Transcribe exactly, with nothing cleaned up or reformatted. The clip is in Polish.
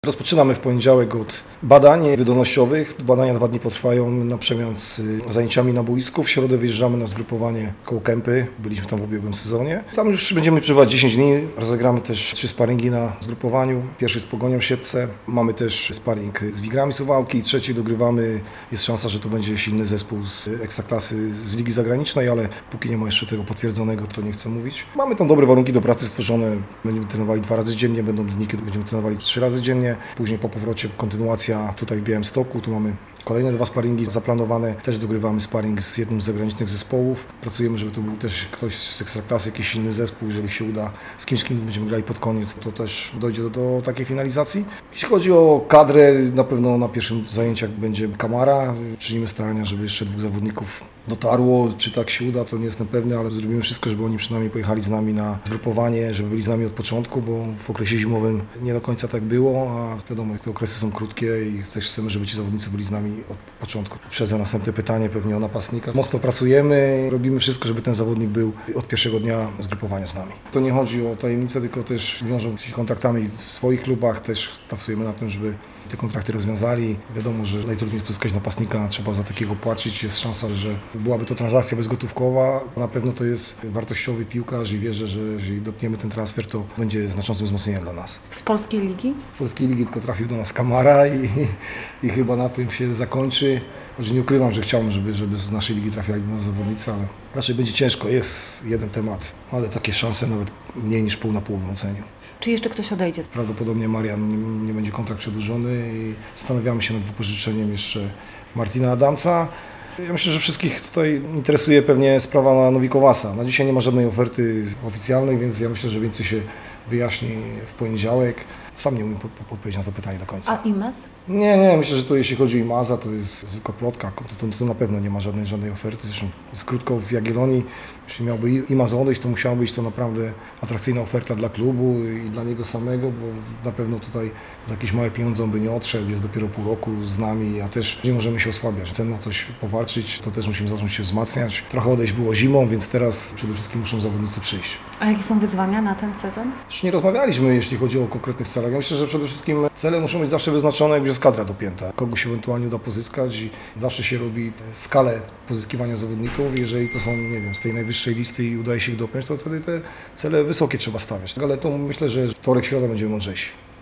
Rozpoczynamy w poniedziałek od badań wydolnościowych. Badania dwa dni potrwają na przemian z zajęciami na boisku. W środę wyjeżdżamy na zgrupowanie koło Kępy. Byliśmy tam w ubiegłym sezonie. Tam już będziemy przebywać dziesięć dni. Rozegramy też trzy sparingi na zgrupowaniu. Pierwszy z Pogonią Siedlce. Mamy też sparing z Wigrami Suwałki. I trzeci dogrywamy. Jest szansa, że to będzie silny zespół z Ekstraklasy, z Ligi Zagranicznej, ale póki nie ma jeszcze tego potwierdzonego, to nie chcę mówić. Mamy tam dobre warunki do pracy stworzone. Będziemy trenowali dwa razy dziennie. Będą dni, kiedy będziemy trenowali trzy razy dziennie. Później po powrocie kontynuacja tutaj w Białymstoku. Tu mamy kolejne dwa sparingi zaplanowane. Też dogrywamy sparing z jednym z zagranicznych zespołów. Pracujemy, żeby to był też ktoś z Ekstraklasy, jakiś silny zespół. Jeżeli się uda z kimś, z kim będziemy grali pod koniec, to też dojdzie do, do takiej finalizacji. Jeśli chodzi o kadrę, na pewno na pierwszym zajęciach będzie Kamara. Czynimy starania, żeby jeszcze dwóch zawodników dotarło. Czy tak się uda, to nie jestem pewny, ale zrobimy wszystko, żeby oni przynajmniej pojechali z nami na zgrupowanie, żeby byli z nami od początku, bo w okresie zimowym nie do końca tak było, a wiadomo, te okresy są krótkie i też chcemy, żeby ci zawodnicy byli z nami od początku. Przez następne pytanie pewnie o napastnika. Mocno pracujemy, robimy wszystko, żeby ten zawodnik był od pierwszego dnia zgrupowania z nami. To nie chodzi o tajemnicę, tylko też wiążą się kontraktami w swoich klubach, też pracujemy na tym, żeby te kontrakty rozwiązali. Wiadomo, że najtrudniej pozyskać napastnika, trzeba za takiego płacić. Jest szansa, że byłaby to transakcja bezgotówkowa. Na pewno to jest wartościowy piłkarz i wierzę, że jeżeli dotkniemy ten transfer, to będzie znaczącym wzmocnieniem dla nas. Z polskiej ligi? Z polskiej ligi tylko trafił do nas Kamara i, i chyba na tym się zakończy. Może nie ukrywam, że chciałbym, żeby, żeby z naszej ligi trafiali do nas zawodnicy, ale raczej będzie ciężko. Jest jeden temat, ale takie szanse nawet mniej niż pół na pół w oceniu. Czy jeszcze ktoś odejdzie? Prawdopodobnie Marian nie, nie będzie kontrakt przedłużony i zastanawiamy się nad wypożyczeniem jeszcze Martina Adamca. Ja myślę, że wszystkich tutaj interesuje pewnie sprawa Nowikowasa. Na dzisiaj nie ma żadnej oferty oficjalnej, więc ja myślę, że więcej się wyjaśni w poniedziałek. Sam nie umiem pod, pod, odpowiedzieć na to pytanie do końca. A Imaz? Nie, nie, myślę, że to jeśli chodzi o Imaza, to jest zwykła plotka. To, to, to na pewno nie ma żadnej, żadnej oferty. Zresztą jest krótko w Jagiellonii. Jeśli miałby Imaz odejść, to musiała być to naprawdę atrakcyjna oferta dla klubu i dla niego samego, bo na pewno tutaj za jakieś małe pieniądze on by nie odszedł. Jest dopiero pół roku z nami, a też nie możemy się osłabiać. Chcemy o coś powalczyć, to też musimy zacząć się wzmacniać. Trochę odejść było zimą, więc teraz przede wszystkim muszą zawodnicy przyjść. A jakie są wyzwania na ten sezon? Już nie rozmawialiśmy, jeśli chodzi o konkretnych celach. Ja myślę, że przede wszystkim cele muszą być zawsze wyznaczone, jak już jest kadra dopięta. Kogo się ewentualnie uda pozyskać i zawsze się robi skalę pozyskiwania zawodników. Jeżeli to są, nie wiem, z tej najwyższej listy i udaje się ich dopiąć, to wtedy te cele wysokie trzeba stawiać. Ale to myślę, że wtorek, środa będziemy mądrzejsi.